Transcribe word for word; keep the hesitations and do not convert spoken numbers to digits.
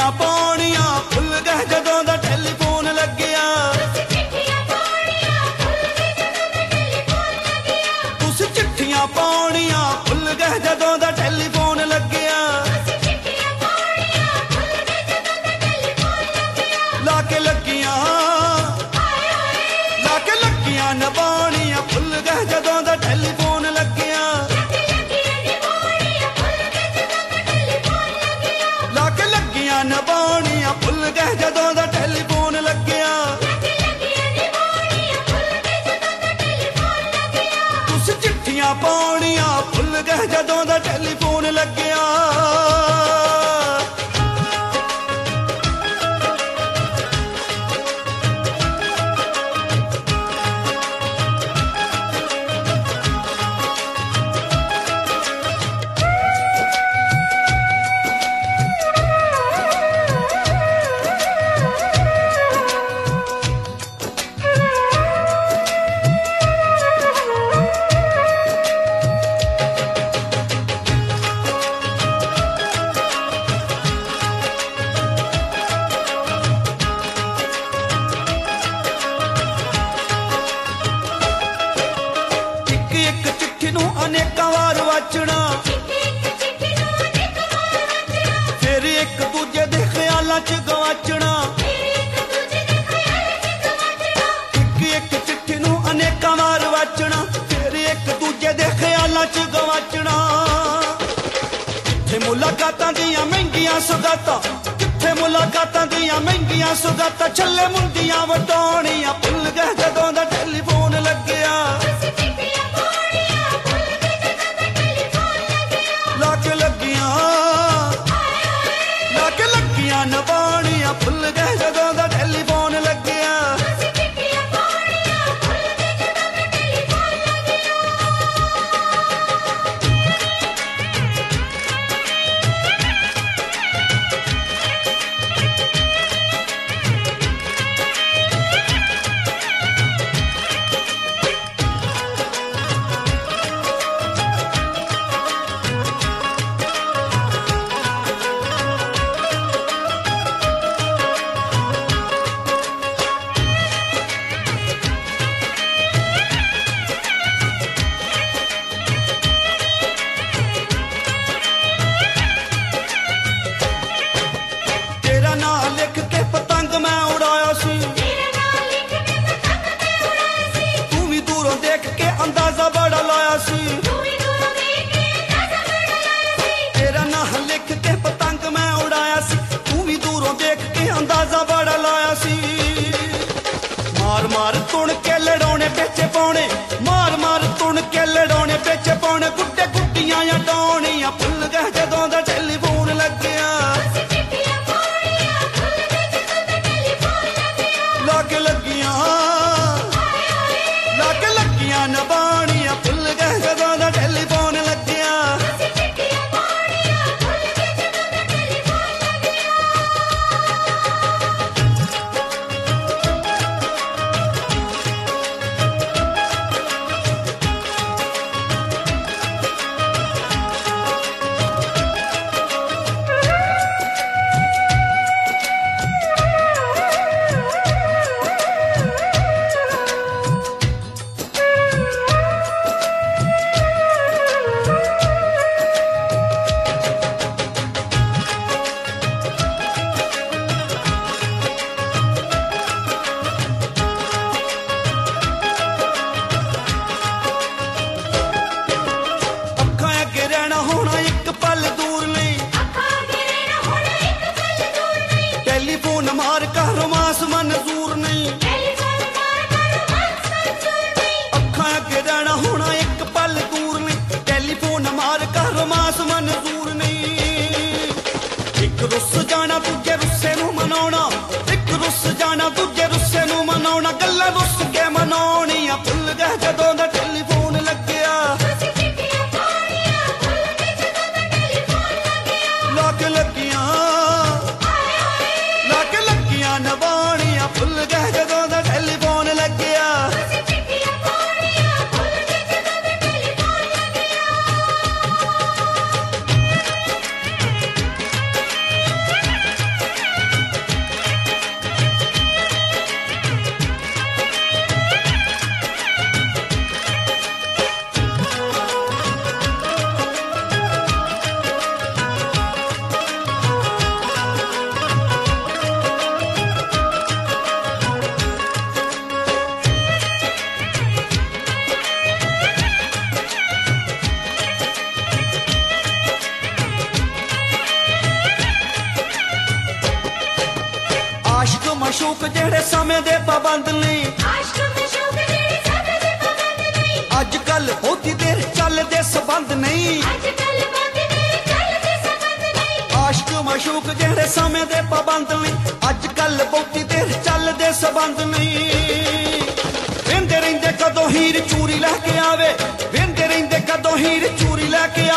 चिट्ठियां पाउणियां भुल गए जदों दा टैलीफोन लग्गिया। तुस चिट्ठियां पाउणियां भुल गए जदों दा टैलीफोन लग्गिया। लाके लग्गियां लाके लग्गियां नभाउणियां भुल गए जदों दा टैलीफोन लग्गिया। लाके लग्गियां नभाउणियां भुल गए जदों दा टैलीफोन लग्गिया। तुस चिट्ठियां पाउणियां भुल गए जदों दा टैलीफोन लग्गिया। अनेकां वार वाचना फिर एक दूजे दे ख्यालां च गवाचना। एक एक चिट्ठी नूं अनेकां वार वाचना फिर एक दूजे दे ख्यालां च गवाचना। कित्थे मुलाकातां दियां महंगियां सुगातां कित्थे मुलाकातां दियां महंगियां सुगातां छल्ले मुंडियां वटाउणियां भुल गए जदों दा टैलीफोन लग्गिया। लाके लग्गियां लाके लग्गियां नभाउणियां भुल गए जदों दा टैलीफोन लग्गिया। लिख के पतंग मैं उड़ाया सी तू भी दूरों देख के अंदाजा बड़ा लाया सी। तेरा नाम लिख के पतंग मैं उड़ाया सी तू भी दूरों देख के अंदाजा बड़ा लाया सी। मार मार तुण के लड़ौने बेचे पौने मार मार तुण के लड़ौने बेचे पौने गुड्डे गुड्डियां या डौनियां भुल गए जदों दा टैलीफोन लग्गिया। लाके लग्गियां लाके लग्गियां नभाउणियां भुल गए जदों दा टैलीफोन लग्गिया। टैलीफोन मार का रोमांस मंजूर नहीं अखां अगे रहना होना एक पल दूर नहीं। टैलीफोन मार का रोमांस मंजूर नहीं। एक रुस जाना दूजे रुस्से नूं मनाउणा एक रुस जाना दूजे रुस्से नूं मनाउणा गल्लां रुस के मनाउणियां भुल गए जदों दा टैलीफोन लग्गिया। लाके लग्गियां लाके लग्गियां नभाउणियां भुल गए जदों दा टैलीफोन लग्गिया। ਮਸ਼ੂਕ ਜਿਹੜੇ ਸਮੇਂ ਦੇ ਪਾਬੰਦ ਨਹੀਂ ਆਸ਼ਕ ਮਸ਼ੂਕ ਜਿਹੜੇ ਸਮੇਂ ਦੇ ਪਾਬੰਦ ਨਹੀਂ ਅੱਜ ਕੱਲ ਬਹੁਤੀ ਦੇਰ ਚੱਲਦੇ ਸਬੰਧ ਨਹੀਂ ਅੱਜ ਕੱਲ ਬਹੁਤੀ ਦੇਰ ਚੱਲਦੇ ਸਬੰਧ ਨਹੀਂ ਆਸ਼ਕ ਮਸ਼ੂਕ ਜਿਹੜੇ ਸਮੇਂ ਦੇ ਪਾਬੰਦ ਨਹੀਂ ਅੱਜ ਕੱਲ ਬਹੁਤੀ ਦੇਰ ਚੱਲਦੇ ਸਬੰਧ ਨਹੀਂ ਵੇਂਦੇ ਰਹਿੰਦੇ ਕਦੋਂ ਹੀਰ ਚੂਰੀ ਲੈ ਕੇ ਆਵੇ ਵੇਂਦੇ ਰਹਿੰਦੇ ਕਦੋਂ ਹੀਰ ਚੂਰੀ ਲੈ ਕੇ